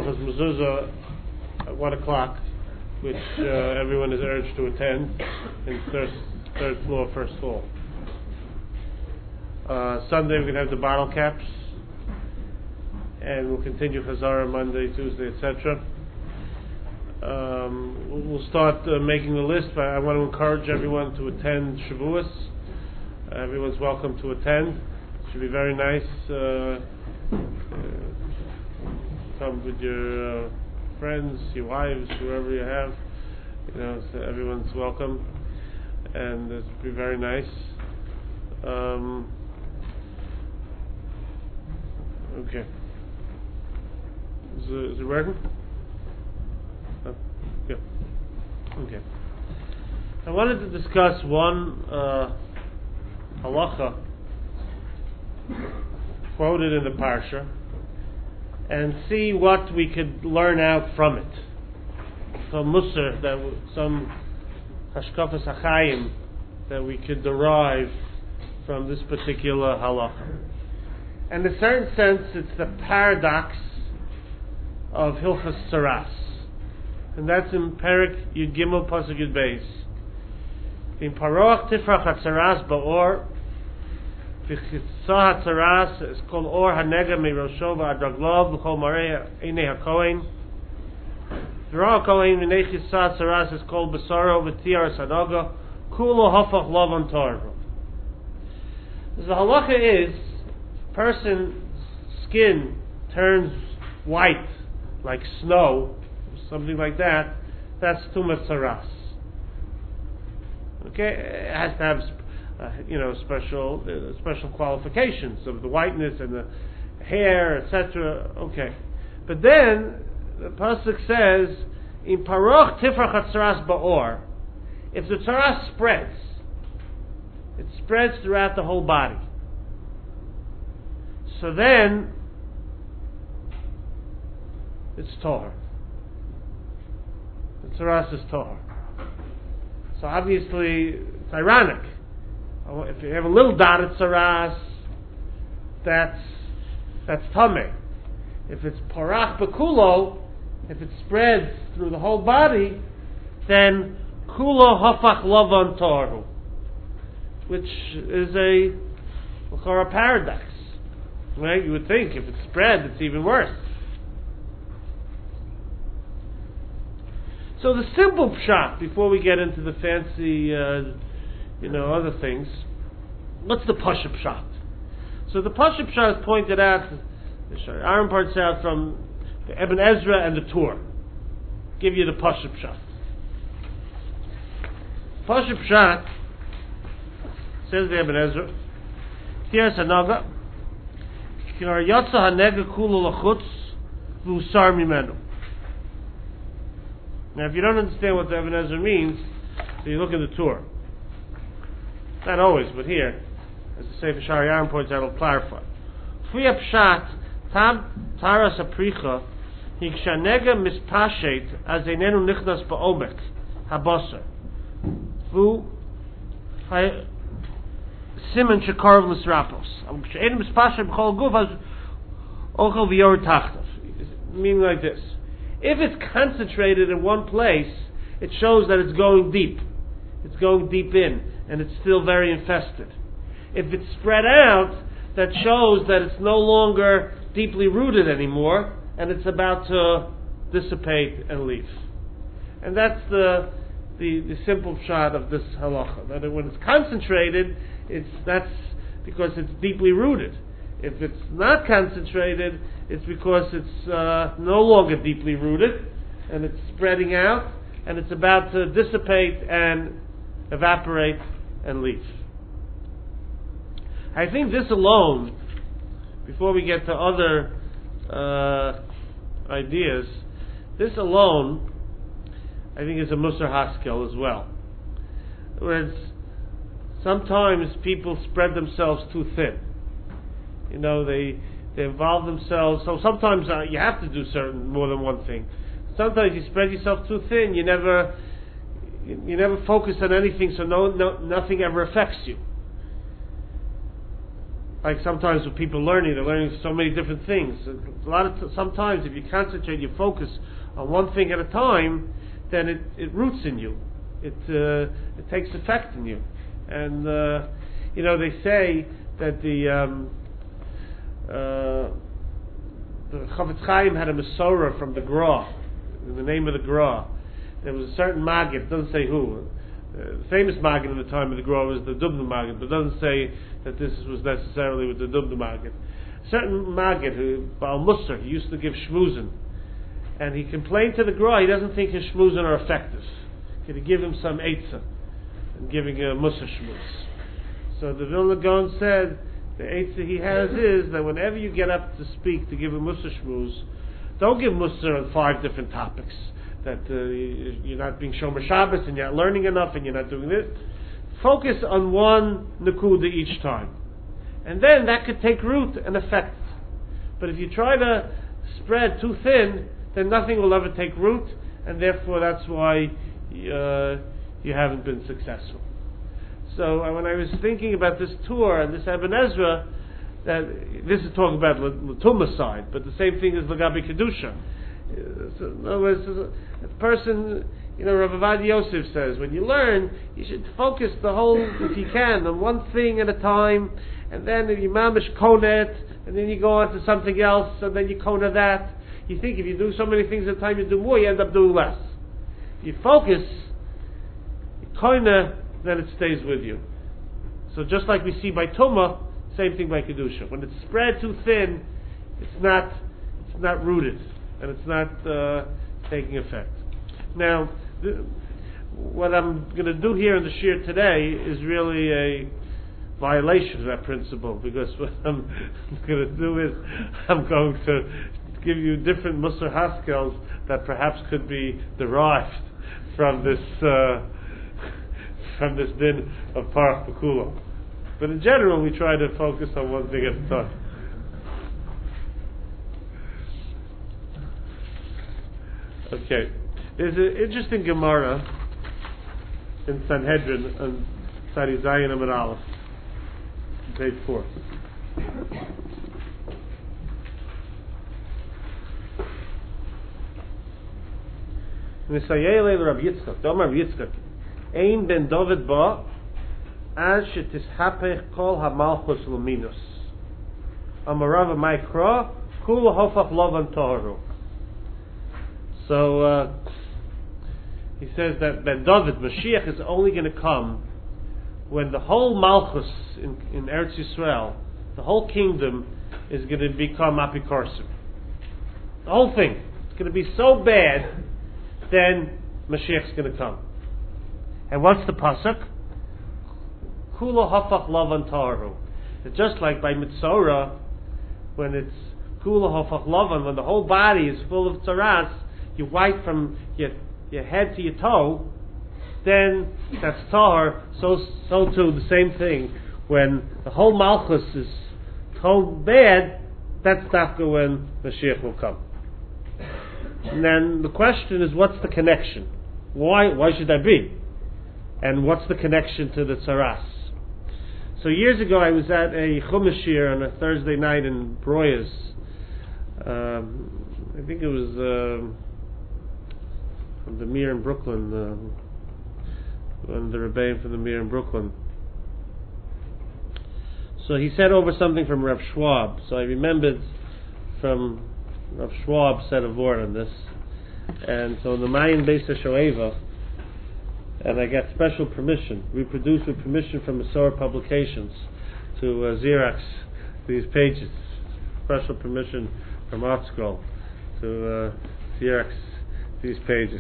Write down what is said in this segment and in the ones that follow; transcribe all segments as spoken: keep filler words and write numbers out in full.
Halacha's Mezuzah at one o'clock, which uh, everyone is urged to attend in third, third floor, first hall. Uh, Sunday we're going to have the bottle caps, and we'll continue Chazara Monday, Tuesday, et cetera. Um, we'll start uh, making the list, but I want to encourage everyone to attend Shavuos. Uh, everyone's welcome to attend. It should be very nice. Uh, uh, come with your uh, friends, your wives, whoever you have. You know, so everyone's welcome, and it should be very nice. Um, okay. Is it, is it working? Oh, yeah. Okay. I wanted to discuss one uh, halacha quoted in the parsha and see what we could learn out from it. Some musar, that w- some hashkafas hachayim that we could derive from this particular halacha. And in a certain sense, it's the paradox of Hilchas Tzaras, and that's in Perik Yud Gimel Pasuk Yud Beis. In Paroach Tifrach HaTzaras Ba'or, V'chitzah HaTzaras is called Or HaNega Meirosho V'Adraglov L'chol Marei Einei HaKohen. V'Ra HaKohen V'nei Chitzah HaTzaras is called Besaro V'Tiar Sanaga Kulo Hafach Lavan Torah. The halacha is, person's skin turns white like snow, something like that, that's Tumas Tzaras. Okay, it has to have, uh, you know, special uh, special qualifications of the whiteness and the hair, et cetera. Okay, but then the pasuk says, "In paroch tifrach hatzaras ba'or." If the tzaras spreads, it spreads throughout the whole body. So then it's tahor. The tzaras is tahor. So obviously it's ironic. If you have a little dot of tzaras, that's that's tameh. If it's parach bekulo, if it spreads through the whole body, then kulo hafach lavan toru, which is a a paradox. Right? You would think if it spread, it's even worse. So the simple pshat, before we get into the fancy, uh, you know, other things, what's the pasha pshat? So the pasha pshat is pointed out, Aaron points out from the Ibn Ezra and the Tur. Give you the pasha pshat. Pasha pshat says the Ibn Ezra, Tiras hanaga, K'ar yatsa hanega kulu lachutz v'usar mimenu. Now, if you don't understand what the Ibn Ezra means, so you look at the Tur. Not always, but here, as the Sefer Shari Aaron points out, it'll clarify. Fuyah pshat tam taras apricha hikshanega mispashet as einenu nichnas ba'omek habasar vu simen shekarv l'srapos she'enu mispashet b'chol guf as ochel v'yor tachtav. Meaning like this: if it's concentrated in one place, it shows that it's going deep. It's going deep in, and it's still very infested. If it's spread out, that shows that it's no longer deeply rooted anymore, and it's about to dissipate and leave. And that's the the, the simple shot of this halacha. That when it's concentrated, it's that's because it's deeply rooted. If it's not concentrated, it's because it's uh, no longer deeply rooted, and it's spreading out, and it's about to dissipate and evaporate and leave. I think this alone, before we get to other uh, ideas, this alone, I think is a Musar Haskel as well. Whereas sometimes people spread themselves too thin. You know, they they involve themselves. So sometimes uh, you have to do certain more than one thing. Sometimes you spread yourself too thin. You never you, you never focus on anything, so no, no nothing ever affects you. like sometimes with people learning, they're learning so many different things. A lot of t- sometimes if you concentrate, you focus on one thing at a time, then it, it roots in you. It uh, it takes effect in you. And uh, you know, they say that the um, uh, the Chavetz Chaim had a Mesorah from the Gra, in the name of the Gra. There was a certain Maggid, doesn't say who. Uh, the famous Maggid in the time of the Gra was the Dubna Maggid, but doesn't say that this was necessarily with the Dubna Maggid. A certain Maggid, who Baal Musar, he used to give shmuzin, and he complained to the Gra, he doesn't think his shmuzin are effective. Could he give him some eitzah and giving a Musar shmuz? So the Vilna Gaon said the eitzah he has is that whenever you get up to speak to give a Musar shmuz, don't give Musar on five different topics. That uh, you're not being Shomer Shabbos and you're not learning enough and you're not doing this. Focus on one Nakuda each time. And then that could take root and effect. But if you try to spread too thin, then nothing will ever take root, and therefore that's why uh, you haven't been successful. So uh, when I was thinking about this tour and this Eben Ezra, that this is talking about the Tumah side, but the same thing is Lagabi Kedusha. So, in other words, a person, you know, Rav Avad Yosef says, when you learn, you should focus the whole, if you can, on one thing at a time, and then if you mamish kona it, and then you go on to something else, and then you kona that. You think if you do so many things at a time, you do more, you end up doing less. If you focus, you kona, then it stays with you. So just like we see by Tumah, same thing by Kedusha. When it's spread too thin, it's not, it's not rooted. And it's not uh, taking effect. Now, th- what I'm going to do here in the Shir today is really a violation of that principle, because what I'm going to do is I'm going to give you different Musar Haskels that perhaps could be derived from this uh, from this din of Parach Pekula. But in general, we try to focus on one thing at a time. Okay, there's an interesting Gemara in Sanhedrin on Sari Zayin Amud Aleph, page four. Nisayele Rav Yitzchak, Dom Rav Yitzchak, Ein ben David ba, as shetishapech kol hamalchus luminus. Amarav Maikra, kul hofach lovan toharu. So uh, he says that Ben David, Mashiach, is only going to come when the whole Malchus in, in Eretz Yisrael, the whole kingdom, is going to become Apikorsim. The whole thing. It's going to be so bad, then Mashiach's going to come. And what's the pasuk? Kula hafach lavan taharu. It's just like by Mitzorah, when it's Kula hafach lavan, when the whole body is full of tzaras, you wipe from your your head to your toe, then that's tahar. So so too the same thing. When the whole malchus is so bad, that's dafka when Mashiach will come. And then the question is, what's the connection? Why why should that be? And what's the connection to the tzaras? So years ago, I was at a chumash shir on a Thursday night in Broyes. Um, I think it was. Uh, From the Mir in Brooklyn, uh, one of the Rebbeim from the Mir in Brooklyn. So he said over something from Rav Schwab. So I remembered from Rav Schwab said a word on this. And so in the Mayan Beis HaShoeva, and I got special permission, reproduced with permission from Masor Publications to uh, Xerox these pages. Special permission from ArtScroll to uh, Xerox these pages.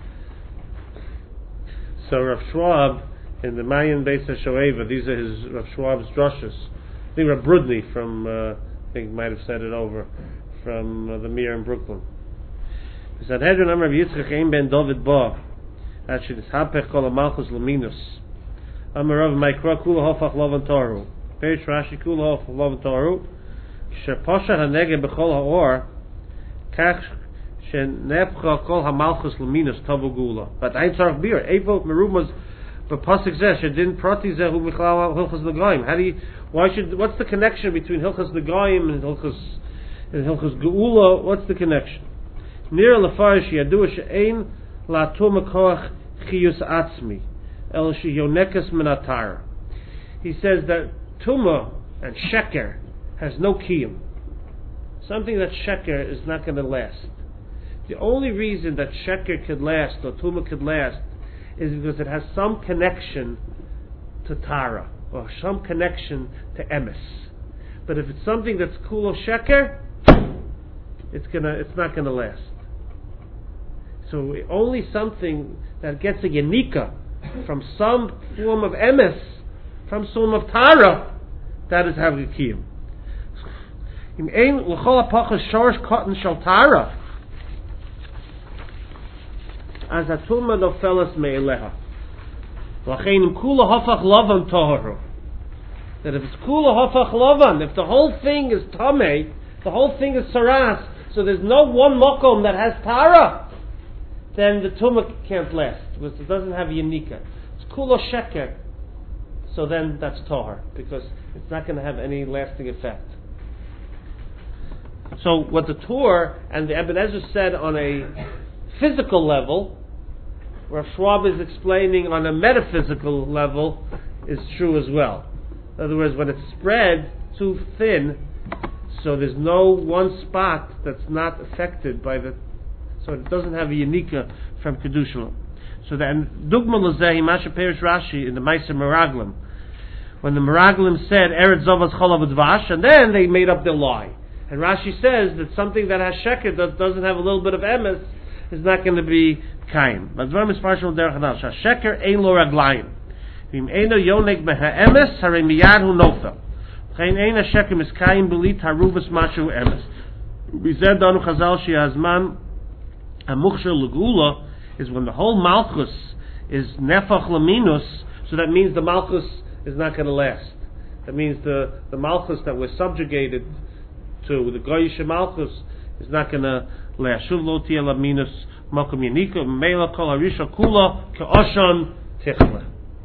So Rav Schwab in the Mayan Beis HaShoeva, these are his Rav Schwab's drushes. I think Rav Brudny from uh, I think might have said it over from uh, the Mir in Brooklyn. He said, "Hedron Amar Yitzchak Ein ben David ba, actually this hapech kol hamalchus luminus. Amar Rav Maikra kula hofach lavan taru. Perish Rashi kula hofach lavan taru. Sheposha hanege bechol haor kach." But ein tzarich bir, evo merumaz But pasuk zeh shedin prati zeh hu michlal hilchos negoyim. How do you? Why should? What's the connection between hilchos negoyim and hilchos and hilchos geula? What's the connection? Nir lefarish yadua she'ein la tuma koach chiyus atzmi el sheyonekas minatara. He says that tuma and sheker has no kiyum. Something that sheker is not going to last. The only reason that sheker could last or tuma could last is because it has some connection to Tara or some connection to emes. But if it's something that's cool of sheker, it's gonna, it's not gonna last. So only something that gets a yanika from some form of emes, from some of Tara, that is having a kiyum. In ein l'chol hapachas shorish cotton shel Tara. As a tumah nofelas me'eleha. L'chein kula hafach lavan toharu. That if it's kula hafach lavan, if the whole thing is tamei, the whole thing is saras, so there's no one makom that has tara, then the tumah can't last because it doesn't have yanika. It's kula sheker, so then that's tahar because it's not going to have any lasting effect. So what the Torah and the Ibn Ezra said on a physical level, where Schwab is explaining on a metaphysical level, is true as well. In other words, when it's spread too thin, so there's no one spot that's not affected by the, so it doesn't have a yanika from Kedusha. So then, Dugma Lazeh, Masha Perish Rashi in the Maisa Meraglim, when the Meraglim said, Eretz Zovas Cholav Dvash, and then they made up their lie. And Rashi says that something that has sheker, that doesn't have a little bit of emes, is not going to be kaim. But Dvarim is partial derech hadash. Sheker ein lo raglayim. V'im eino yonek meha emes, harei miyad hu nofel. V'chein ein ha-sheker miskayim belit haruvas mashu emes. V'zeh danu chazal shi hazman ha-muchsher l'gula is when the whole malchus is nefach laminus, so that means the malchus is not going to last. That means the, the malchus that we're subjugated to, the goyish malchus, is not going to last. Shuv lo tiyeh laminus makom yanika meila kol harisha kula ke'oshan tichla.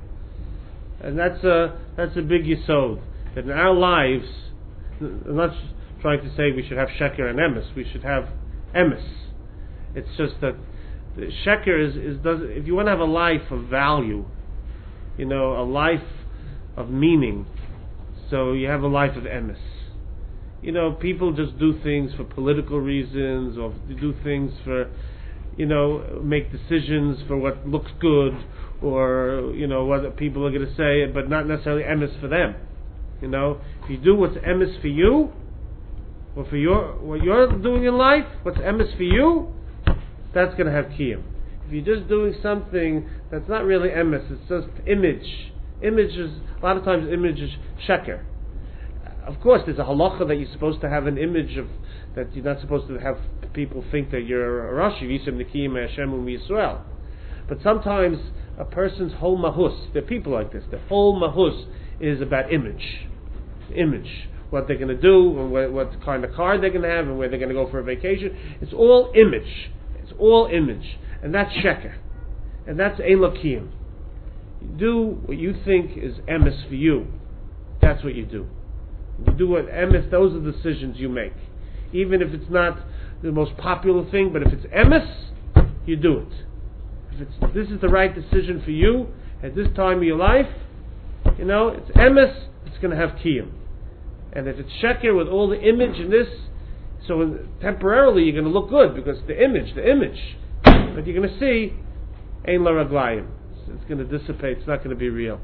And that's a that's a big yisod. That in our lives, I'm not trying to say we should have sheker and emes. We should have emes. It's just that the sheker is, is does if you want to have a life of value, you know, a life of meaning, so you have a life of emes. You know, people just do things for political reasons, or do things for, you know, make decisions for what looks good, or, you know, what people are going to say, but not necessarily emes for them. You know, if you do what's emes for you, or for your what you're doing in life, what's emes for you, that's going to have kiyum. If you're just doing something that's not really emes, it's just image. Image is, a lot of times image is sheker. Of course, there's a halacha that you're supposed to have an image of, that you're not supposed to have people think that you're a Rashi, Yisem Nikiyim Hashem Yisrael. But sometimes a person's whole mahus, there are people like this, their whole mahus is about image. Image. What they're going to do, and what, what kind of car they're going to have, and where they're going to go for a vacation. It's all image. It's all image. And that's sheker. And that's ein lakiyim. You do what you think is emes for you. That's what you do. You do what emes, those are the decisions you make. Even if it's not the most popular thing, but if it's emes, you do it. If it's, this is the right decision for you at this time of your life, you know, it's emes, it's going to have kiyum. And if it's sheker with all the image in this, so in, temporarily you're going to look good because the image, the image. But you're going to see, ein la raglayim. It's going to dissipate, it's not going to be real.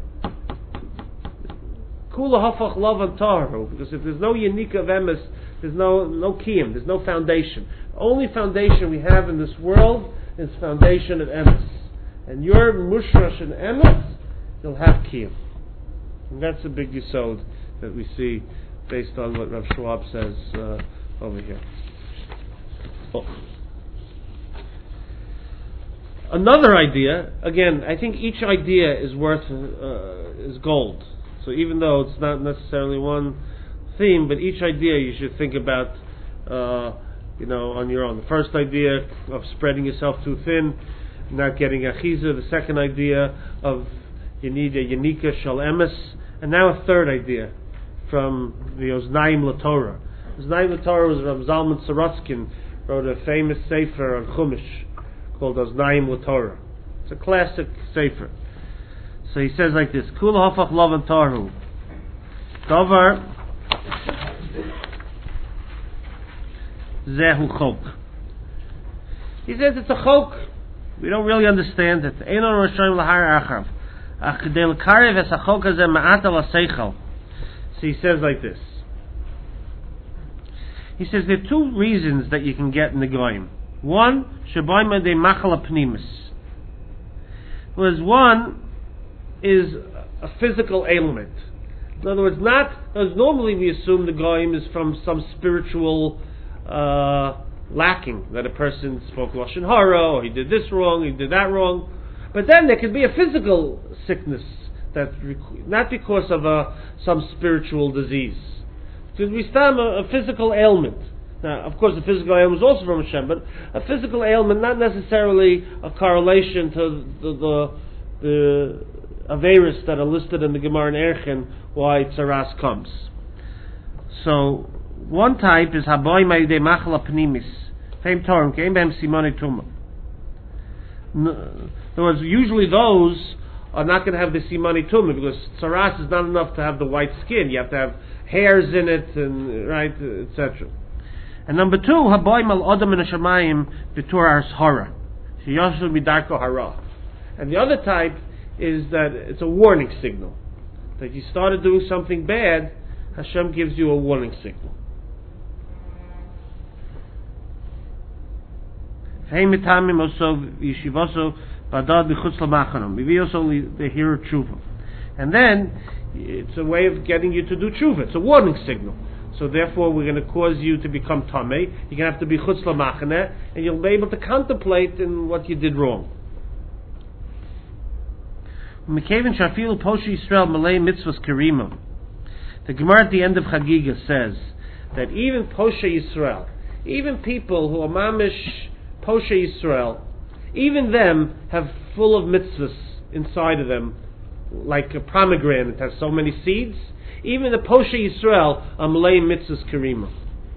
Kula hafach lavan taharu, because if there's no yanika of emes, there's no no kiyum, there's no foundation. The only foundation we have in this world is foundation of emes. And your mushrash and emes, you'll have kiyum. And that's a big yisod that we see based on what Rav Schwab says uh, over here. Oh. Another idea, again, I think each idea is worth uh, is gold. So even though it's not necessarily one theme, but each idea you should think about, uh, you know, on your own. The first idea of spreading yourself too thin, not getting achiza. The second idea of, you need a Yanika Shal Emes, and now a third idea from the Oznaim LaTorah. Oznaim LaTorah was Rav Zalman Sorotskin, wrote a famous sefer on Chumash called Oznaim LaTorah. It's a classic sefer. So he says like this: Kula Hafach Lavan Tarhu Davar Zehu Chok. He says it's a chok. We don't really understand it. Einon Roshayim Lahar Achav. Ach Kedel Karev Es HaChok Hazeh Ma'at Al HaSeichel. So he says like this. He says there are two reasons that you can get in the Goyim. One, Shabayim De Machala Pnimis. Whereas one is a physical ailment. In other words, not as normally we assume the Goyim is from some spiritual uh, lacking, that a person spoke Lashon Hara, or he did this wrong, he did that wrong. But then there could be a physical sickness, that rec- not because of a, some spiritual disease. Because we stand a, a physical ailment. Now, of course, the physical ailment is also from Hashem, but a physical ailment, not necessarily a correlation to the the, the Averis that are listed in the Gemara in Erchin, why Tzaras comes. So, one type is Haboy Ma'idei Machala Pnimis. Feim Torim, Keim Behem Simone Tumah. In other words, usually those are not going to have the Simone Tumah, because Tzaras is not enough to have the white skin. You have to have hairs in it, and right, et cetera. And number two, Haboy Mal Odom in Hashemayim B'tur Ars Hara. Sheyoshu Midarko Hara. And the other type is that it's a warning signal. That you started doing something bad, Hashem gives you a warning signal. And then it's a way of getting you to do tshuva. It's a warning signal. So therefore we're going to cause you to become tamei. You're going to have to be chutz lamachane, and you'll be able to contemplate in what you did wrong. The Gemara at the end of Chagiga says that even Poshe Yisrael, even people who are mamish Poshe Yisrael, even them have full of mitzvahs inside of them, like a pomegranate has so many seeds. Even the Poshe Yisrael are malei mitzvahs karima.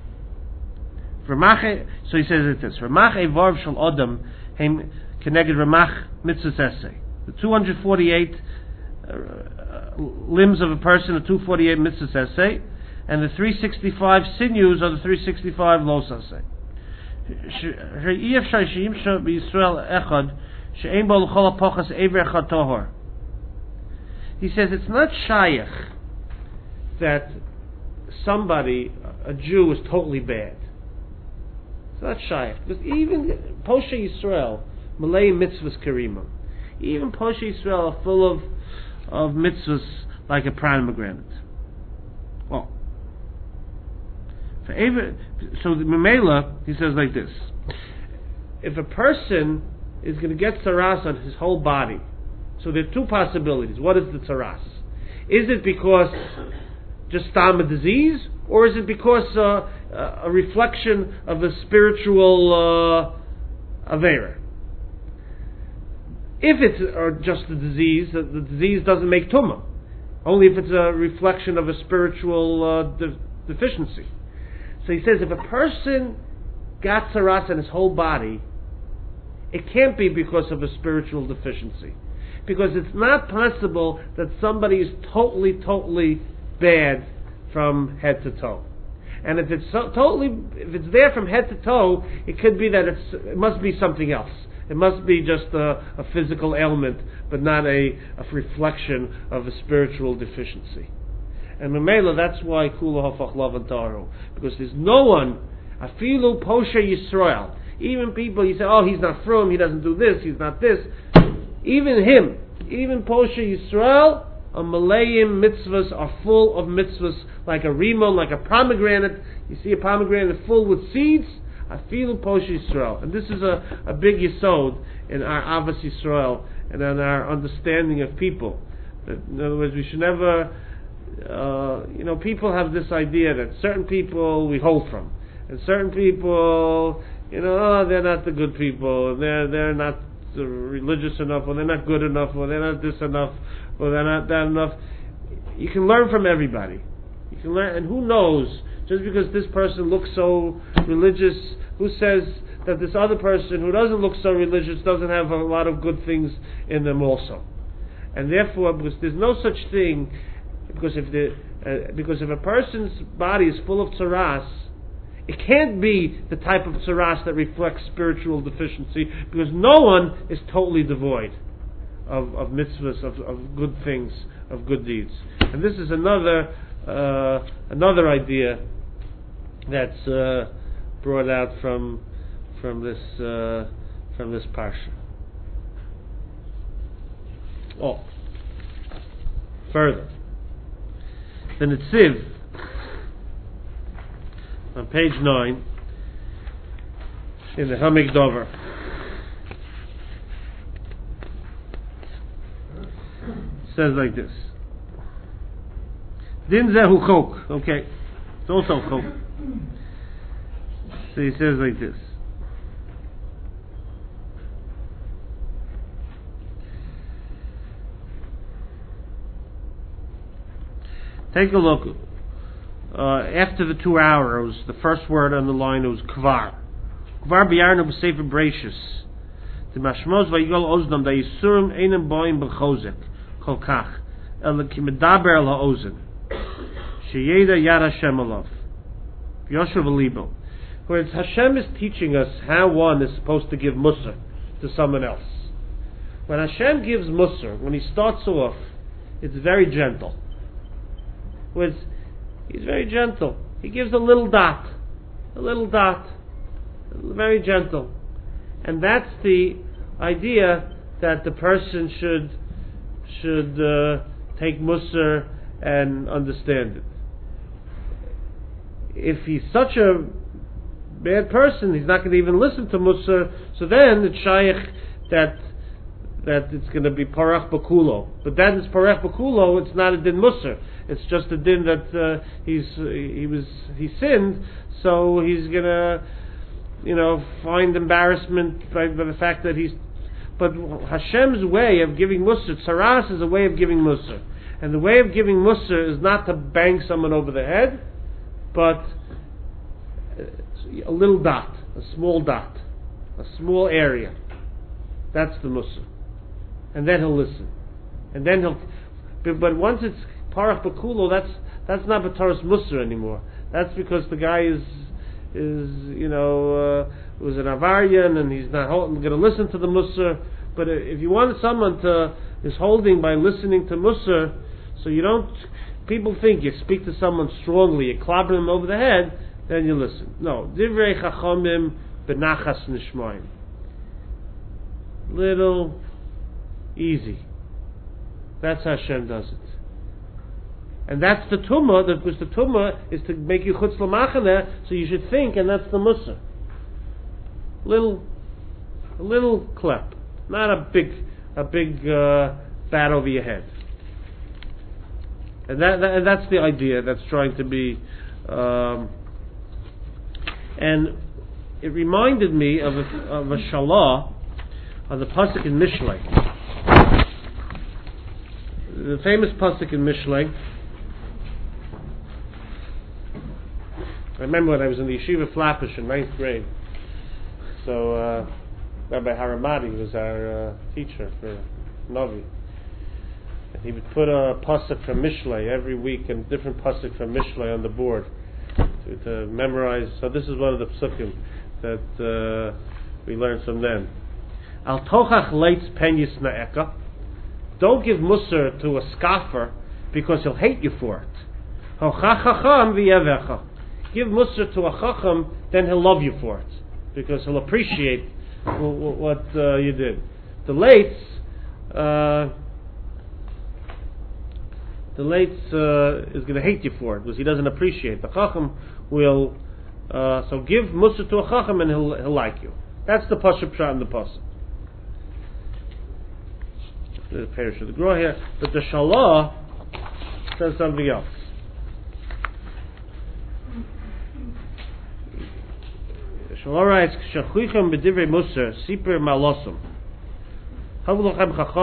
So he says it this: Ramach evarv shel Adam heim keneged Ramach mitzvahs essay. The two hundred forty-eight uh, limbs of a person are two hundred forty-eight mitzvahs essay, and the three hundred sixty-five sinews are the three hundred sixty-five los essay. He says it's not shaykh that somebody, a Jew, is totally bad. It's not shaykh, because even Poshe Yisrael, malei mitzvahs karima, even Poshe Yisrael are full of of mitzvahs like a pomegranate. Well, for every, so the Memela, he says like this: if a person is going to get tzaras on his whole body, so there are two possibilities. What is the tzaras? Is it because just stam a disease, or is it because uh, a reflection of a spiritual uh, avera? If it's uh, just a disease, the, the disease doesn't make tumah. Only if it's a reflection of a spiritual uh, de- deficiency. So he says, if a person got tzaras in his whole body, it can't be because of a spiritual deficiency. Because it's not possible that somebody is totally, totally bad from head to toe. And if it's so, totally, if it's there from head to toe, it could be that it's, it must be something else. It must be just a, a physical ailment, but not a, a reflection of a spiritual deficiency. And Memela, that's why Kula Hafach Lavan Taru, because there's no one, Afilu Poshe Yisrael, even people, you say, oh, he's not from, he doesn't do this, he's not this. Even him, even Poshe Yisrael, a Malayim mitzvahs are full of mitzvahs, like a rimon, like a pomegranate. You see a pomegranate full with seeds, Afilu Poshe Yisrael. And this is a, a big yesod in our Avas Yisrael and in our understanding of people. That, in other words, we should never, uh, you know, people have this idea that certain people we hold from, and certain people, you know, oh, they're not the good people, they're they're not uh, religious enough, or they're not good enough, or they're not this enough, or they're not that enough. You can learn from everybody. You can learn, and who knows? Just because this person looks so religious, who says that this other person who doesn't look so religious doesn't have a lot of good things in them also? And therefore, because there's no such thing, because if the uh, because if a person's body is full of tzaras, it can't be the type of tzaras that reflects spiritual deficiency, because no one is totally devoid of, of mitzvahs, of, of good things, of good deeds. And this is another uh, another idea that's uh, brought out from from this uh, from this parsha. Oh, further, the Netziv on page nine in the Hamik Dover says like this: Din zehu chok. Okay, it's also chok. So he says like this. Take a look. Uh, after the two hours, the first word on the line was kvar. Kvar b'yarnu b'sefer Bereishis. The mashmos vayigol oznam da yisurim einem boim b'chozek kol kach el ki medaber el ha'ozen sheyeda yad Hashem alav v'yoshev libo. Whereas Hashem is teaching us how one is supposed to give musar to someone else. When Hashem gives musar, when He starts off, it's very gentle. Whereas He's very gentle. He gives a little dot, a little dot, very gentle, and that's the idea that the person should should uh, take musar and understand it. If he's such a bad person, he's not going to even listen to musar. So then it's shaykh that that it's going to be parach bakulo. But that is parach bakulo. It's not a din musar. It's just a din that uh, he's uh, he was he sinned, so he's going to, you know, find embarrassment by, by the fact that he's. But Hashem's way of giving musar, tzaras, is a way of giving musar, and the way of giving musar is not to bang someone over the head, but a little dot, a small dot, a small area. That's the musar, and then he'll listen, and then he'll. But, but once it's parach bakulo, that's that's not b'taras musar anymore. That's because the guy is is you know uh, was an avarian and he's not going to listen to the musar. But if you want someone to is holding by listening to musar, so you don't. People think you speak to someone strongly, you clobber them over the head, then you listen. No, divrei chachamim benachas nishmaim. Little, easy. That's how Hashem does it. And that's the tumah, because the tumah is to make you chutz l'machaneh, so you should think, and that's the musar. Little, a little clap, not a big, a big uh, bat over your head. And that, that and that's the idea that's trying to be. Um, and it reminded me of a, of a shalah, of the pasuk in Mishlei. The famous pasuk in Mishlei. I remember when I was in the yeshiva Flatbush in ninth grade. So uh, Rabbi Haramadi was our uh, teacher for Navi. And he would put a pasuk from Mishlei every week, and different pasuk from Mishlei on the board to, to memorize. So this is one of the pasukim that uh, we learned from them. Al tochach leitz penyis na'eka. Don't give musar to a scoffer because he'll hate you for it. Hochach chacham v'yevecha. Give musar to a chacham, then he'll love you for it, because he'll appreciate w- w- what uh, you did. The leitz, uh, the leitz uh, is going to hate you for it because he doesn't appreciate. The chacham will, uh, so give musar to a chacham and he'll he'll like you. That's the pasuk pshat in the pasuk. The parish of the Gra here, but the shalah says something else. The shalah writes, "Shachuichem b'divrei musar siper malosum." Well,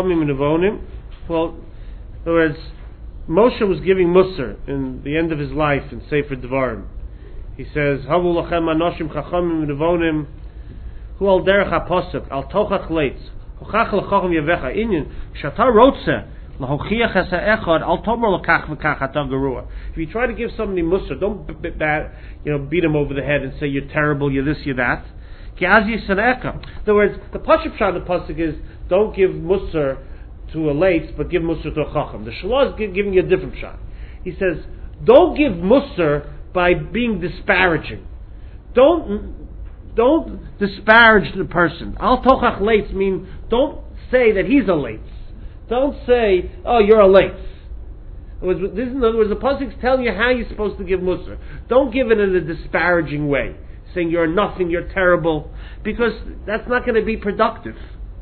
in other words, Moshe was giving Musar in the end of his life in Sefer Devarim. He says, Havu lachem anoshim chachamim nevonim hu al derech ha-posuk al tochach leitz hochach lechacham yavecha inyan shata rotze lahochiach es ha'echad al tomer lekach v'kach ata gerua. If you try to give somebody Musar, don't b- b- b- you know, beat him over the head and say you're terrible, you're this, you're that. Ki az yisanecha. In other words, the pasuk shot of the pasuk is don't give Musar to a late, but give Musar to a chacham. The Shalah is giving you a different shot. He says, don't give Musar by being disparaging. Don't don't disparage the person. Al tochach leitz mean don't say that he's a leitz. Don't say, oh, you're a leitz. In other words, the pasuk is telling you how you're supposed to give Musar. Don't give it in a disparaging way, saying you're nothing, you're terrible, because that's not going to be productive.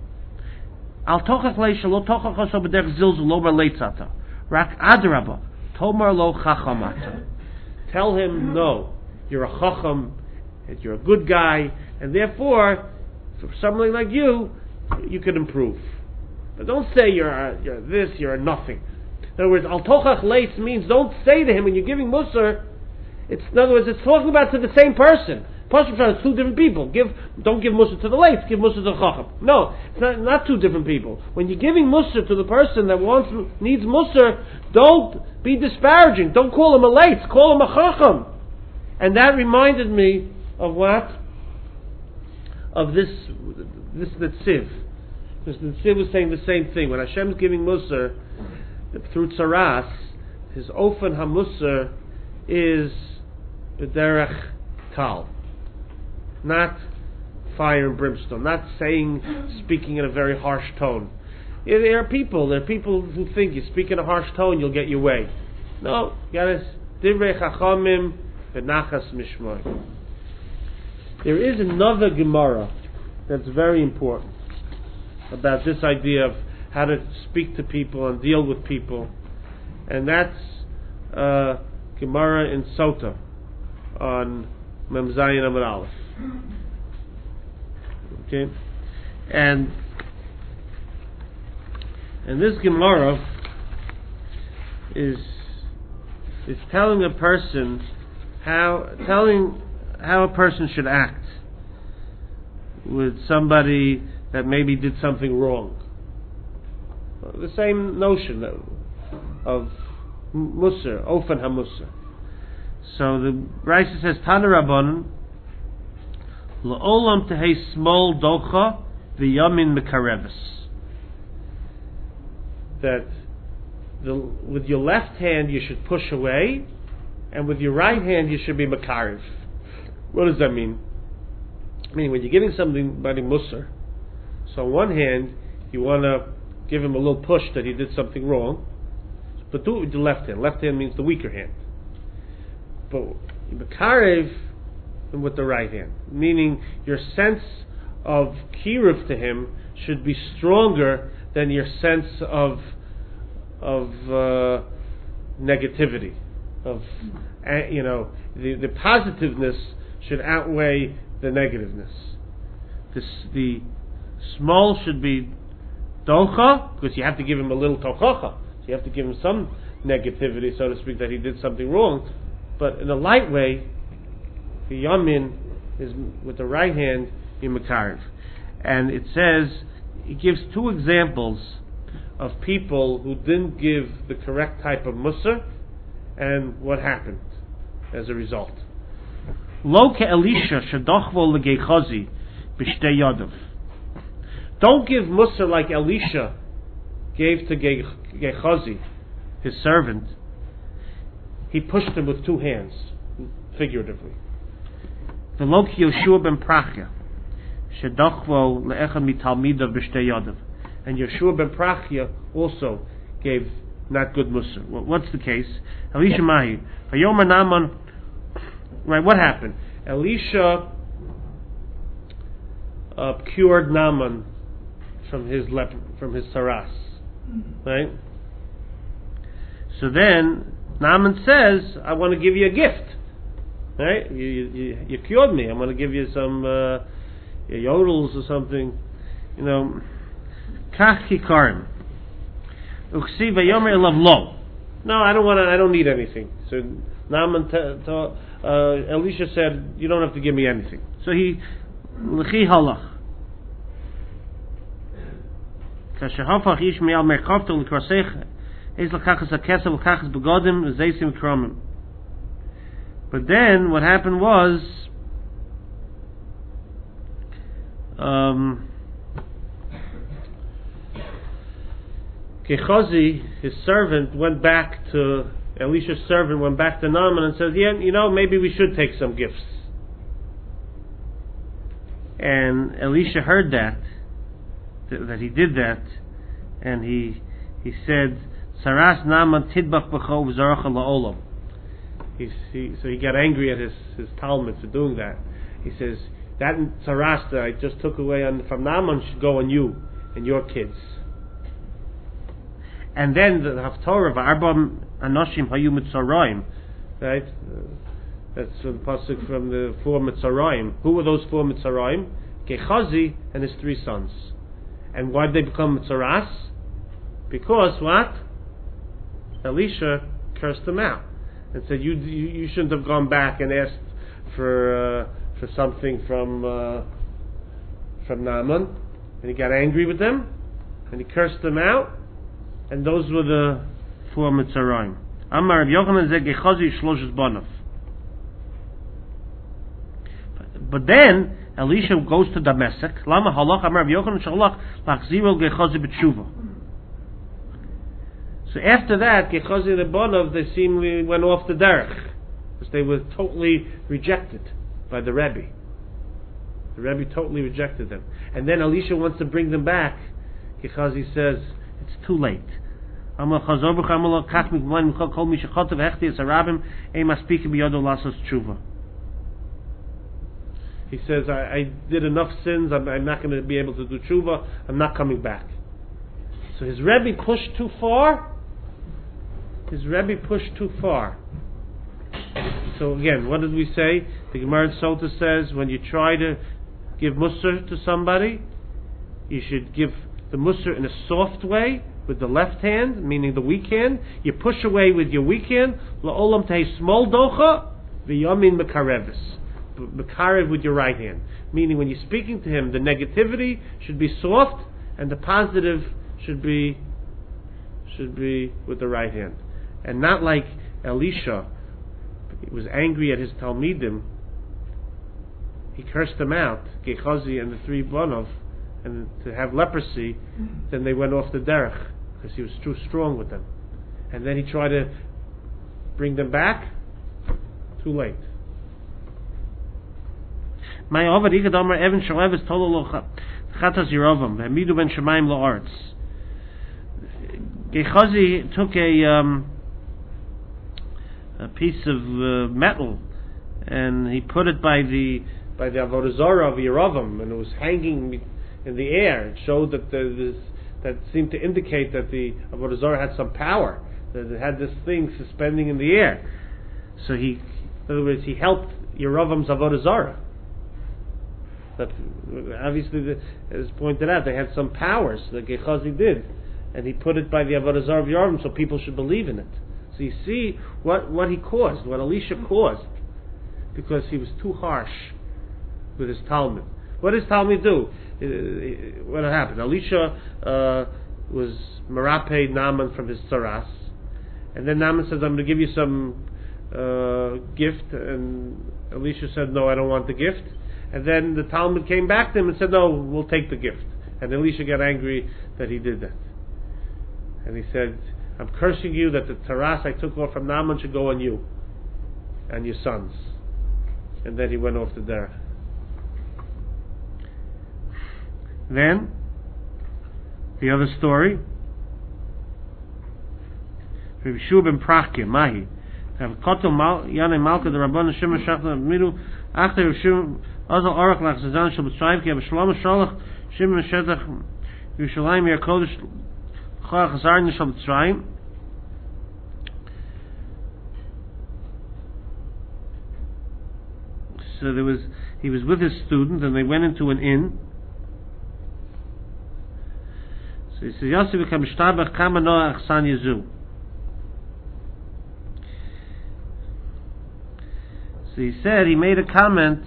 Al tochach leitz lo tochach oso b'derech zilzul lo bar leitzata. Rak adraba tomar lo chachamata. Tell him, no, you're a chacham, and you're a good guy, and therefore, for somebody like you, you can improve. But don't say you're a, you're this, you're a nothing. In other words, al tochach leitz means don't say to him when you're giving Musar. It's in other words, it's talking about to the same person. Pasuk is two different people. Give, don't give Musar to the leitz, give Musar to the chacham. No, it's not, not two different people. When you're giving Musar to the person that wants needs Musar, don't be disparaging. Don't call him a leitz, call him a chacham. And that reminded me of what? Of this, this the Tziv. Because the Tziv was saying the same thing. When Hashem's giving Musar through tzaras, his ofen hamusar is b'derech kal. Not fire and brimstone, not saying, speaking in a very harsh tone. Yeah, there are people, there are people who think you speak in a harsh tone, you'll get your way. No, you gotta, divrei chachamim v'nachas mishmoi. There is another Gemara that's very important about this idea of how to speak to people and deal with people, and that's uh, Gemara in Sota on Mem Zayin Amud Aleph. Okay, and and this Gemara is is telling a person how telling how a person should act with somebody that maybe did something wrong. The same notion of, of Musar, Ofen HaMusar. So the Raisa says, Tana Rabbanan, La'olam tehei small docha v'yamin mekarevis. That the, with your left hand you should push away, and with your right hand you should be mekarev. What does that mean? I mean, when you're giving somebody Musar, so on one hand you want to give him a little push that he did something wrong, but do it with the left hand. Left hand means the weaker hand. But you mekarev him with the right hand, meaning your sense of kiruv to him should be stronger than your sense of of uh, negativity. Of uh, you know, the the positiveness should outweigh the negativeness. This the small should be docha, because you have to give him a little tochacha. So you have to give him some negativity, so to speak, that he did something wrong. But in a light way, the yamin is with the right hand, you mekarev. And it says, it gives two examples of people who didn't give the correct type of musar and what happened as a result. Lo ke Elisha shedochvo legechazi b'shtei yadav. Don't give musar like Elisha gave to Gechazi, his servant. He pushed him with two hands, figuratively. V'lo ki Yeshua ben Prachya shedochvo le'echad mitalmidav b'shtei yadav. And Yeshua ben Prachya also gave not good musar. What's the case? Elisha mahi vayomer Naaman. Right, what happened? Elisha uh, cured Naaman from his lep- from his saras, right? So then Naaman says, "I want to give you a gift, right? You you, you cured me. I'm going to give you some uh, yodels or something, you know." Kach kikarim. Uksi vayomer elav lo. No, I don't want to. I don't need anything. So Naaman, uh, Elisha said, "You don't have to give me anything." So he l'chi halach. Kashehafach ish me'al merkavto l'krasech is l'kachas hakesef l'kachas begodim zeisim kromim. But then what happened was, um, Gehazi, his servant, went back to Elisha's servant went back to Naaman and said, "Yeah, you know, maybe we should take some gifts." And Elisha heard that, that he did that, and he he said, "Saras Naaman tidbach b'cho v'zaracha la'olam." He, so he got angry at his, his Talmud for doing that. He says, that saras that I just took away on, from Naaman should go on you and your kids. And then the Haftorah of Arba Anoshim Hayu Mitzrayim, right? Uh, that's the pasuk from the four Mitzrayim. Who were those four Mitzrayim? Gehazi and his three sons. And why did they become Mitzaras? Because what? Elisha cursed them out and said, "You you, you shouldn't have gone back and asked for uh, for something from uh, from Naaman." And he got angry with them, and he cursed them out. And those were the four Mitzrayim. Amar Rav Yochanan zeh Gehazi shloshes banav. But then Elisha goes to Damascus. Lama halach Amar Rav Yochanan shalach lachziro Gehazi b'tshuva. So after that, Gehazi and the banav, they seemingly went off the derech because they were totally rejected by the Rebbe. The Rebbe totally rejected them. And then Elisha wants to bring them back. Gehazi says, "It's too late." He says, I, I did enough sins, I'm, I'm not going to be able to do tshuva, I'm not coming back. So his Rebbe pushed too far. His Rebbe pushed too far. So again, what did we say? The Gemara in Sota says, when you try to give musar to somebody, you should give the musar in a soft way, with the left hand, meaning the weak hand. You push away with your weak hand. La'olam tei small docha, v'yamin mekarevis. Mekarev with your right hand. Meaning when you're speaking to him, the negativity should be soft, and the positive should be should be with the right hand. And not like Elisha, he was angry at his Talmidim. He cursed them out, Gehazi and the three Banav, and to have leprosy, then they went off the derech because he was too strong with them. And then he tried to bring them back. Too late. My over the Evan Shalev is told Chatas Yerovam Hamidu ben Shemaim La'arts. Gehazi took a um, a piece of uh, metal and he put it by the by the Avodah Zarah of Yerovam, and it was hanging in the air. It showed that there, this, that seemed to indicate that the Avodah Zarah had some power, that it had this thing suspending in the air. So he, in other words, he helped Yerovam's Avodah Zarah. But obviously, the, as pointed out, they had some powers that Gehazi did, and he put it by the Avodah Zarah of Yerovam so people should believe in it. So you see what, what he caused, what Elisha caused, because he was too harsh with his Talmud. What does Talmud do? Uh, what happened? Elisha uh, was Merape Naaman from his tzaras, and then Naaman says, "I'm going to give you some uh, gift," and Elisha said, "No, I don't want the gift." And then the Talmud came back to him and said, "No, we'll take the gift." And Elisha got angry that he did that, and he said, "I'm cursing you that the tzaras I took off from Naaman should go on you and your sons." And then he went off the derech. Then, the other story, Rabbi Shua ben Prachya, Mahi, have kotel Yanei Malka the Rabban Shimon Shachna Midu Achter Rabbi Shua Azal Arak Lach Zazan Shal B'Tzrayim Ki Rabbi Shalom Shalach Shimon Shetach Yerushalayim Yer Kodesh Chach Zarni Shal B'Tzrayim. So there was, he was with his student, and they went into an inn. So he says, Yossi became Shtabach Kama Noah Achsan Yezu. So he said, he made a comment,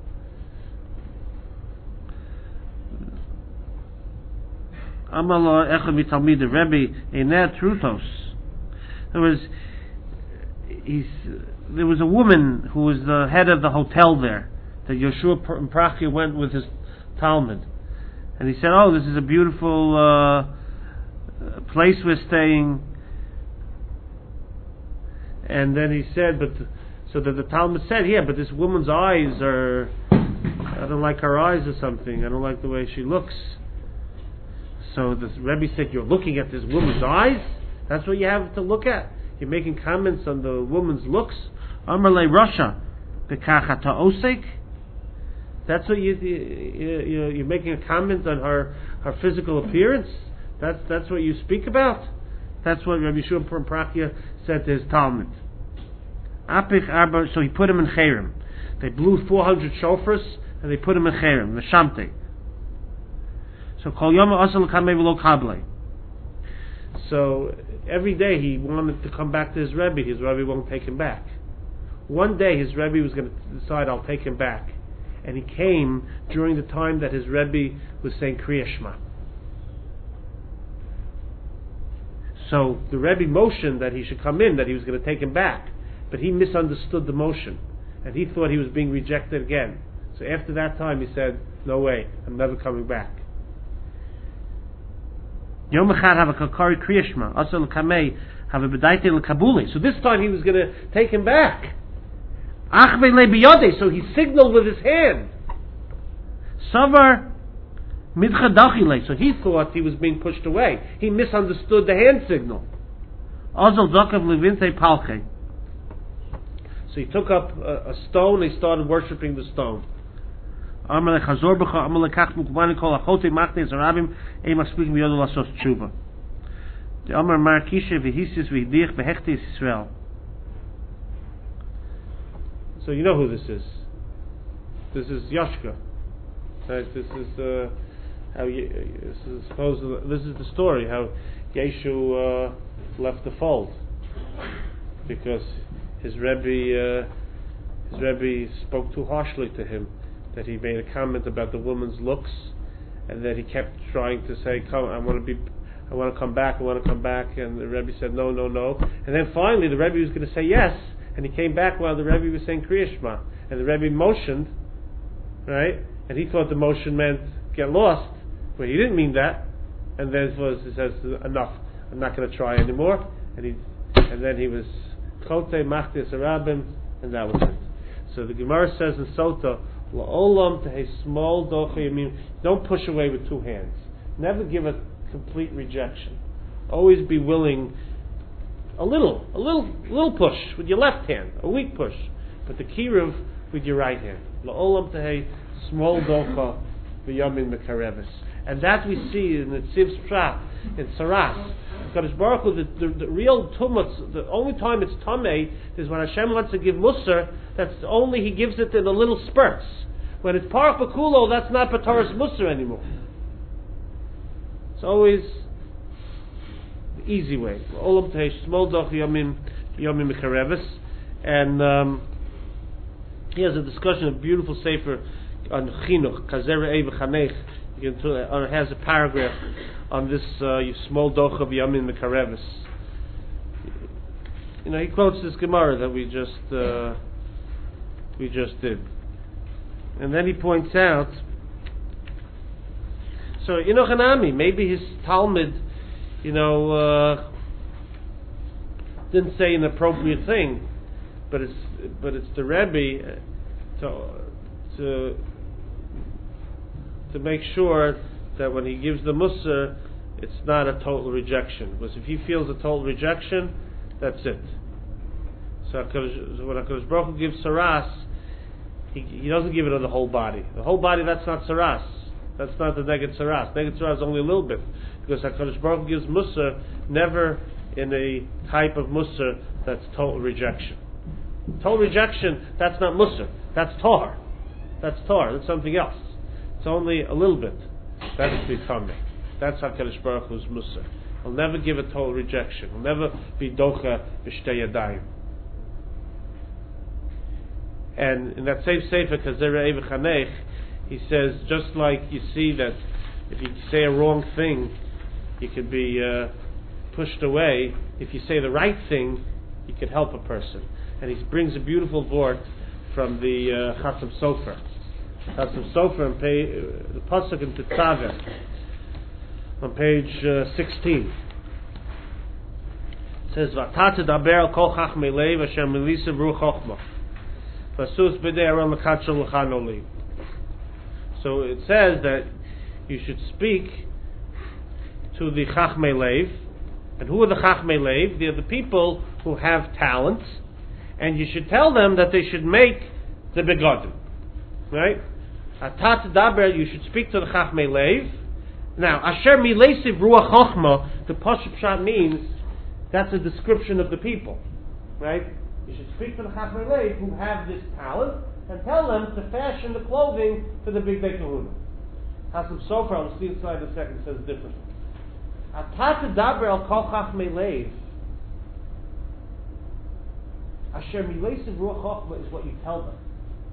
Amalo Echad Mitalmid, the Rebbe, Einer Truthos. There was, he's, there was a woman who was the head of the hotel there, that Yeshua Prachia went with his Talmud. And he said, oh, this is a beautiful uh, place we're staying. And then he said, but so that the Talmud said, yeah, but this woman's eyes are, I don't like her eyes or something. I don't like the way she looks. So the Rebbe said, you're looking at this woman's eyes? That's what you have to look at? You're making comments on the woman's looks? Amar le Rasha, bekachata osek? That's what you, you, you're making a comment on her, her physical appearance? That's that's what you speak about? That's what Rabbi Yeshua Prachia said to his Talmud. Apich Arba, so he put him in Cherem. They blew four hundred shofars and they put him in Cherem, the Shamte. So Kol Yoma Asal Kamei V'lo Kable. So every day he wanted to come back to his Rebbe. His Rebbe won't take him back. One day his Rebbe was going to decide, I'll take him back. And he came during the time that his Rebbe was saying Kriya Shema. So the Rebbe motioned that he should come in, that he was going to take him back. But he misunderstood the motion. And he thought he was being rejected again. So after that time he said, no way, I'm never coming back. Yom Echad have a Kakari Kriya Shema, Asal Kamei have a Bedaite L'Kabuli. So this time he was going to take him back. So he signaled with his hand. Savar midchadachile. So he thought he was being pushed away. He misunderstood the hand signal. Azal zakav levinte palche. So he took up a, a stone. He started worshiping the stone. Amar lechazor b'cha amar lekach mukbani kol achote machne zarabim eimach speaking b'yodu lasos tshuva. The Amar Markisha v'hisis v'hidich b'hechtes Yisrael. So you know who this is. This is Yoshka. Right? This is uh, how you, this is supposed. This is the story how Yeshu uh, left the fold because his Rebbe uh, his Rebbe spoke too harshly to him. That he made a comment about the woman's looks, and that he kept trying to say, "Come, I want to be, I want to come back, I want to come back." And the Rebbe said, "No, no, no." And then finally, the Rebbe was going to say yes. And he came back while the Rebbe was saying Kriya Shema. And the Rebbe motioned, right? And he thought the motion meant get lost. But he didn't mean that. And then he says, enough. I'm not going to try anymore. And he, and then he was Chote Machtes Arabim, and that was it. So the Gemara says in Sota, La'olam tehe small doche, I mean, don't push away with two hands. Never give a complete rejection. Always be willing. A little, a little, little push with your left hand, a weak push, but the kiruv with your right hand. La'olam tehei small docha v'yamin mekarevis, and that we see in the Tziv's Pshat in Saras. Kadosh Baruch Hu, the, the, the real tumah, the only time it's tamei is when Hashem wants to give musar. That's only He gives it in the little spurts. When it's parach b'kulo, that's not b'taras musar anymore. It's always easy way. Olam teish small doch yomim yomim mekarevis, and um, he has a discussion, a beautiful sefer on chinuch kazer ei v'chanech. You can uh, has a paragraph on this uh, small doch of yomim mekarevis. You know, he quotes this Gemara that we just uh, we just did, and then he points out. So you know, Hanami, maybe his Talmud, you know, uh, didn't say an appropriate thing, but it's but it's the Rebbe to to to make sure that when he gives the Musar, it's not a total rejection. Because if he feels a total rejection, that's it. So when HaKadosh Baruch Hu gives Saras, he, he doesn't give it on the whole body. The whole body, that's not Saras. That's not the Neged Saras. Neged Saras is only a little bit. Because HaKadosh Baruch Hu gives Musar never in a type of Musar that's total rejection. Total rejection, that's not Musar. That's Tar. That's Tar. That's something else. It's only a little bit. That is the Tameh. That's HaKadosh Baruch Hu's Musar. He'll never give a total rejection. He'll never be docha b'shtei yadayim. And in that same Sefer, Kazera Eivach Hanech, he says, just like you see that if you say a wrong thing, you could be uh, pushed away. If you say the right thing, you could help a person. And he brings a beautiful word from the uh, Chasam Sofer. Chasam Sofer, on page, uh, the Pasuk in Tetzaveh, on page uh, sixteen. It says, V'ata tedaber al kol chachmei leiv asher melisa b'ruach chochma. V'asus b'dei aron l'kad shel l'chan oli. So it says that you should speak to the chachmei leiv. And who are the chachmei leiv? They are the people who have talents. And you should tell them that they should make the begodim. Right? Atat daber, you should speak to the chachmei leiv. Now, asher milesiv ruach chochma, the Pashup Pshat means that's a description of the people. Right? You should speak to the chachmei leiv who have this talent and tell them to fashion the clothing for the big Beit Kahuna. Chasam Sofer, I'll see inside in a second, says differently. Atat daber al kol chachmei leiv. Asher milesiv ruach chochma is what you tell them.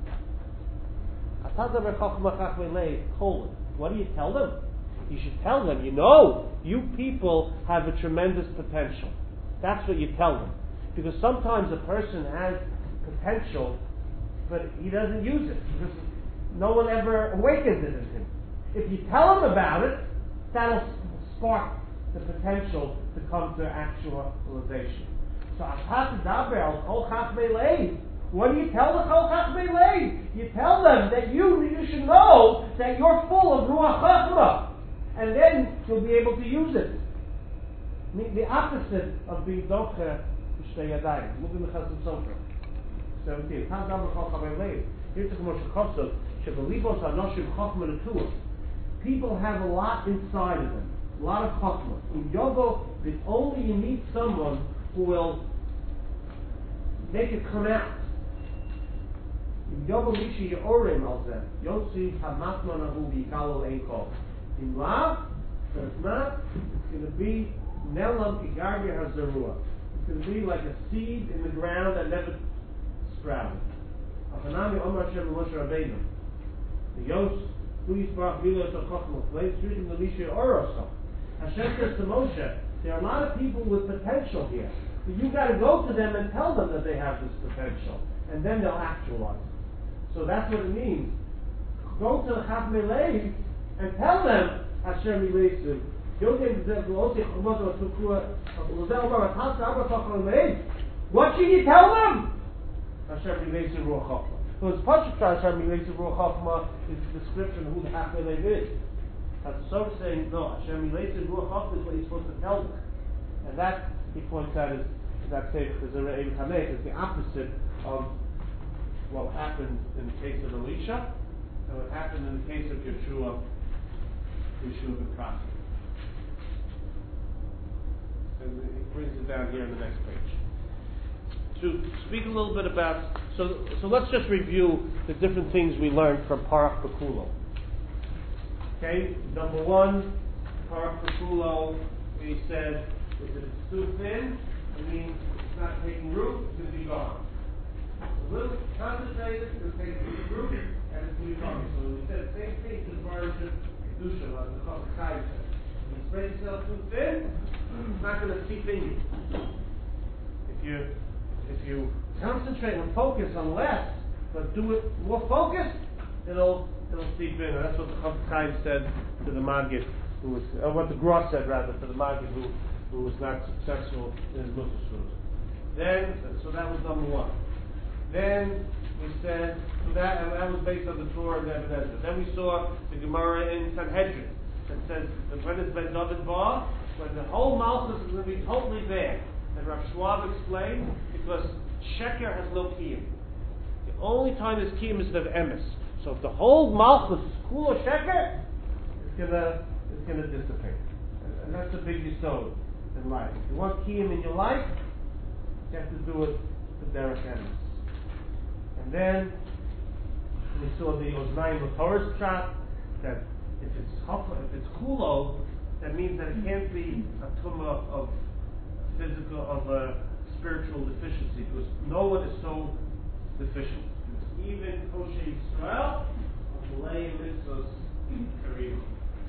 Atat daber chochma chachmei leiv, colon. What do you tell them? You should tell them, you know, you people have a tremendous potential. That's what you tell them. Because sometimes a person has potential, but he doesn't use it. Because no one ever awakens it in him. If you tell him about it, that'll spark the potential to come to actualization. So, Atat daber al kol chachmei leiv. What do you tell the kol chachmei leiv? You tell them that you you should know that you're full of ruach chachma. And then you'll be able to use it. I mean, the opposite of being docha b'shtei yadayim. Look in the Chasam Sofer. seventeen. Tam dam b'chol chavei leiv. Here's the Moshe Kosov. Shebalibos anoshim chachma netuah. People have a lot inside of them. A lot of chachma. In yoga, if only you meet someone who will make it come out. In yoga, mishi ye'orim al zeh. Yossi hamatman ahu v'yikalo einkol. In love, but it's not, it's going to be Nelam Igargi Hazarua. It's going to be like a seed in the ground that never sprouted. Afanami Omar Hashem Moshe Rabbeinu. The Yos, who Yisbarach Milos HaChochmah, place Shritim Lelisha Orosa. Hashem says to Moshe, there are a lot of people with potential here. But you've got to go to them and tell them that they have this potential. And then they'll actualize it. So that's what it means. Go to the Chachmei Leiv and tell them, Hashem Milesiv. What should you tell them? Hashem Milesiv Ruach Chochma. So it's Pashup Hashem Milesiv Ruach Chochma is the description of who the Chachmei Leiv is. As the Sofer saying, no, Hashem Milesiv Ruach Chochma is what you're supposed to tell them. And that, he points out, is that Sefer Kazera Eivach Hanech is the opposite of what happened in the case of Elisha and what happened in the case of Yeshua. Yeshua ben Kasa. And it brings it down here on the next page. To speak a little bit about, so so let's just review the different things we learned from Parach Bekulo. Okay, number one, Parach Bekulo, we said, if it's too thin, it means it's not taking root, it's going to be gone. A little concentrated, it's going to take root, and it's going to be gone. So we said the same thing to the margin. Dusha, like the Chacham Chaim said. When you spread yourself too thin, it's not going to seep in you. If you if you concentrate and focus on less, but do it more focused, it'll it'll seep in. And that's what the Chacham Chaim said to the Maggid, who was, or what the Gross said rather, to the Maggid who who was not successful in his Musar. Then, so that was number one. Then we said, so that, and that was based on the Torah of Nebuchadnezzar. Then we saw the Gemara in Sanhedrin that says that when it's Ben David Bar, when the whole Malchus is going to be totally there. And Rav Schwab explained, because Sheker has no Kiyum. The only time there's Kiyum is the Emes. So if the whole Malchus is Kula Sheker, it's going to it's going to dissipate. And, and that's a big yisod in life. If you want Kiyum in your life, you have to do it with Derech Emes. And then we saw the Oznayim L'Torah's Pshat that if it's if it's Kulo, then means that it can't be a tumah of physical, of a spiritual deficiency, because no one is so deficient. Even Kosher Yisrael, Malay Mitzvahs Karim.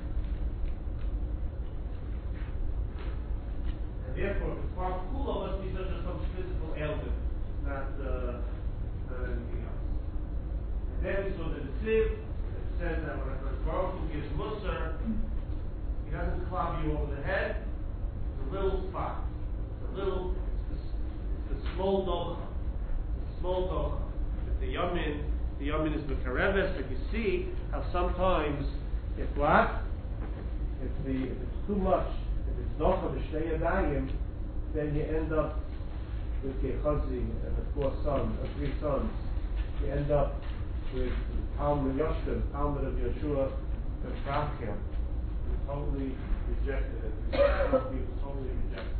And therefore, the Kfar Kula must be such as some physical ailment, not, uh, not anything else. And then we saw the Tzib, it says that when a Baruch Hu gives Musar, he doesn't club you over the head. It's a little spot. It's a little, it's the, it's the small docha. It's a small docha. If the yamin, the yamin is mekareves, but you see how sometimes, if what? If, the, if it's too much, if it's docha b'shtei yadayim, then you end up with Gehazi and the four sons, or three sons. You end up with Talmud Yoshua, Talmud of Yeshua, and Frachim. Totally rejected it. He was totally rejected.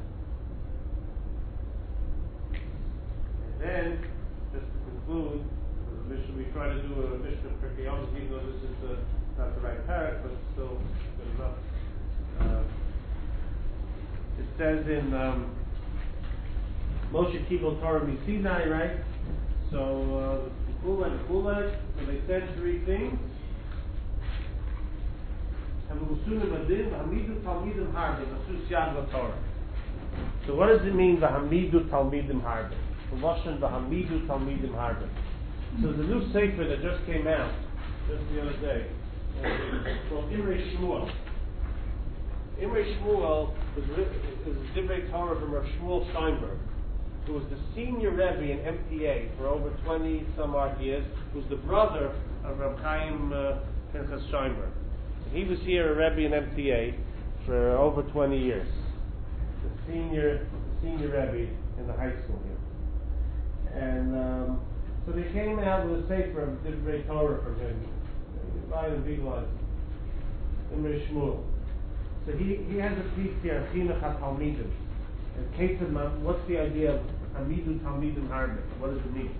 And then, just to conclude, the mission, we try to do a mission of Pirkei Avos, even though this is the, not the right parak, but it's still good enough. Uh, it says in um, Moshe Kibel Torah Misinai, right? So, uh, the Kulai, the Kulai, so they said three things. So what does it mean, V'hamidu Talmidim Harbe? The Lashon V'hamidu Talmidim Harbe. So the new sefer that just came out, just the other day, called Imrei Shmuel. Imrei Shmuel is a Divrei Torah from Rav Shmuel Steinberg, who was the senior Rebbe in M T A for over twenty some odd years, who's the brother of Rav Chaim uh, Pinchas Steinberg. He was here a Rebbe in M T A for over twenty years. The senior, senior Rebbe in the high school here. And um, so they came out with a sefer of Divrei Torah from him, right in big lines, Imrei Shmuel. So he, he has a piece here, Chinuch HaTalmidim. And Ketzim, what's the idea of Hamidu Talmidim Harbe? What does it mean?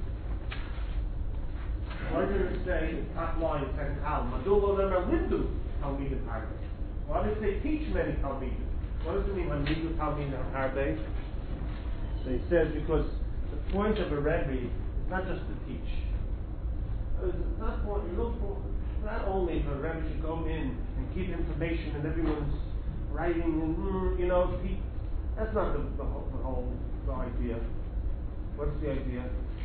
What did it say in top line, second column? Madul Lemer Lindu Talmidim Harbe. Why does they teach many Talmidim? What does it mean, Hamidu Talmidim Harbe? They said because the point of a Rebbe is not just to teach. It's not, for, it's not only if a Rebbe should go in and keep information and everyone's writing and, mm, you know, he, that's not the, the, whole, the whole the idea. What's the idea?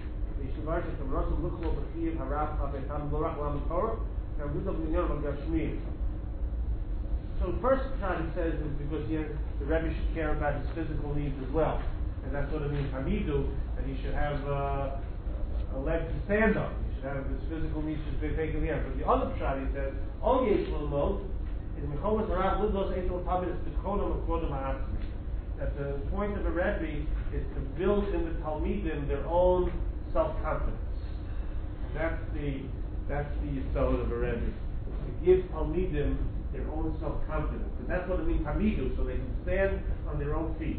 So the first time he says is because he has, the Rebbe should care about his physical needs as well. And that's what it means, Hamidu, that he should have uh, a leg to stand on. He should have his physical needs should be taken care of. But the other pshat he says, "Oh yesh l'mod," is mechomas harav lidos eitel tabidas b'kodam v'kodam ha'atzmi. That the point of a Rebbe is to build in the Talmidim their own self-confidence. That's the that's the yesod of a Rebbe. To give Talmidim their own self-confidence. And that's what it means, Hamidu, so they can stand on their own feet.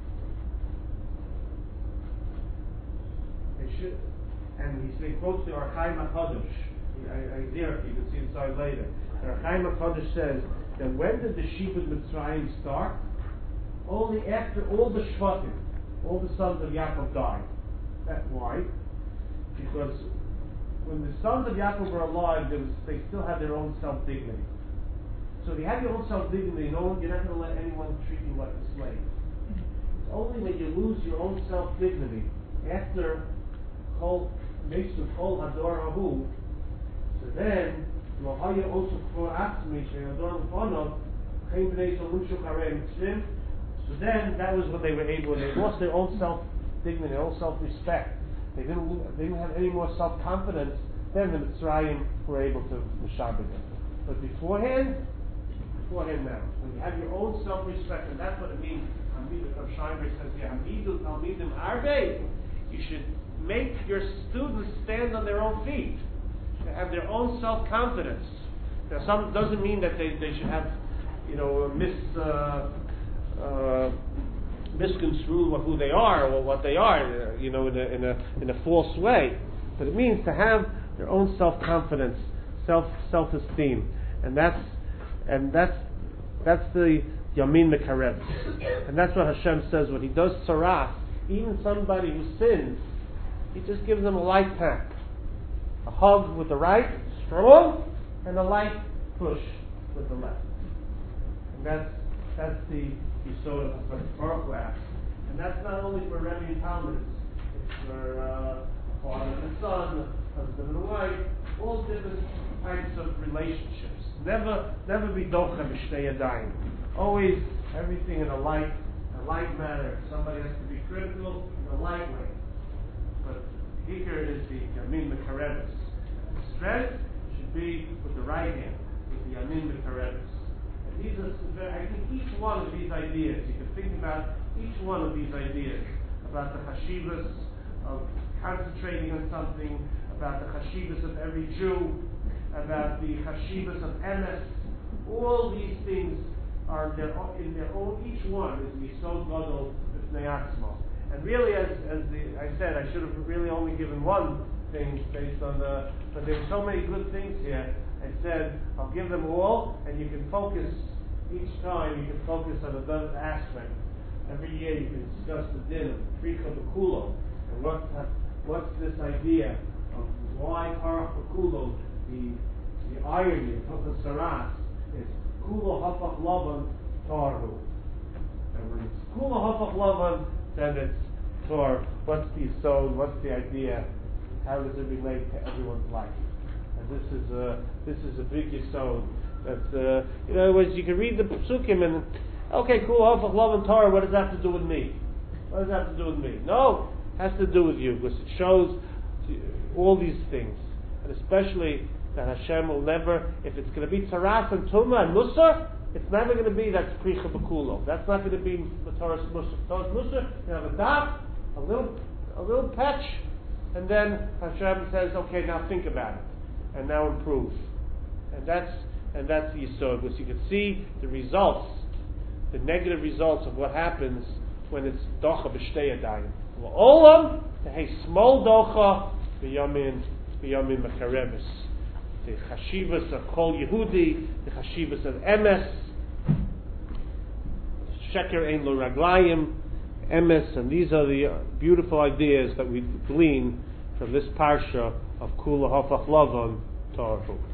They should, and he quotes the Archaim HaKadosh. I, I there, you can see inside later. The Archaim HaKadosh says that when did the Shibud Mitzrayim start? Only after all the Shvatim, all the sons of Yaakov died. That's why. Because when the sons of Yaakov were alive, there was, they still had their own self-dignity. So if you have your own self-dignity, you know, you're not going to let anyone treat you like a slave. It's only when you lose your own self-dignity after Kol Mesu Kol Hador Ahu, so then Lohaya also for Atzmi Sheyador Lefonov Chaim Bnei Solushu Karei Mitzvim. So then that was when they were able, when they lost their own self-dignity, their own self-respect. They didn't, they didn't have any more self-confidence. Then the Mitzrayim were able to Meshabed them. But beforehand, beforehand now, when you have your own self-respect, and that's what it means. Rav Steinberg says, "Hamidu Talmidim Harbe." You should make your students stand on their own feet. They have their own self-confidence. Now, some doesn't mean that they, they should have, you know, mis uh, uh, misconstrue who they are or what they are, you know, in a, in a in a false way. But it means to have their own self-confidence, self self-esteem, and that's and that's that's the Yamin Mekarev. And that's what Hashem says when He does tzarah. Even somebody who sins, He just gives them a light tap, a hug with the right, strong, and a light push with the left. And that's that's the Yisod of what Baruch Hu asks. And that's not only for Rebbe and Talmud. It's for uh, a father and a son, a husband and a wife, all different types of relationships. Never, never be docha b'shtei yadayim. Always everything in a light, a light manner. Somebody has to be critical in a light way. But here is the yamin mekarevis. Strength should be with the right hand, with the yamin mekarevis. And these are, I think, each one of these ideas. You can think about each one of these ideas about the chashivas of concentrating on something, about the chashivas of every Jew, about the chashivas of emes. All these things are their, in their own. Each one is the yisod gadol b'fnei atzmo. And really, as as the, I said, I should have really only given one thing based on the. But there were so many good things here. I said I'll give them all, and you can focus each time. You can focus on another aspect. Every year you can discuss the din of Pricha B'Kulo, and what what's this idea of why Parach B'Kulo, the the irony of the Saras is Kulo Hafach Lavan Tarhu. And when it's Kulo Hafach Lavan, then it's Tor. What's the soul? What's the idea? How does it relate to everyone's life? And this is a this is a big yisod. That uh, you know, as you can read the Psukim and okay, cool, Hafach Lavan Torah, what does that have to do with me? What does that have to do with me? No, it has to do with you, because it shows all these things. And especially that Hashem will never, if it's going to be Taras and Tumah and Musar, it's never going to be that's Pricha B'Kulo. That's not going to be the Torah's Musar. Torah's Musar, you have a dot, a little, a little patch, and then Hashem says, okay, now think about it, and now improve. And that's, and that's the Yisod, because you can see the results, the negative results of what happens when it's docha b'shtei yadayim. Olam tehei small docha b'yamin b'yamin mekarevis. The chashivas of kol Yehudi, the chashivas of emes, sheker ein lo raglayim, emes, and these are the beautiful ideas that we glean from this parsha of Kula Hafach Lavan Tarhu.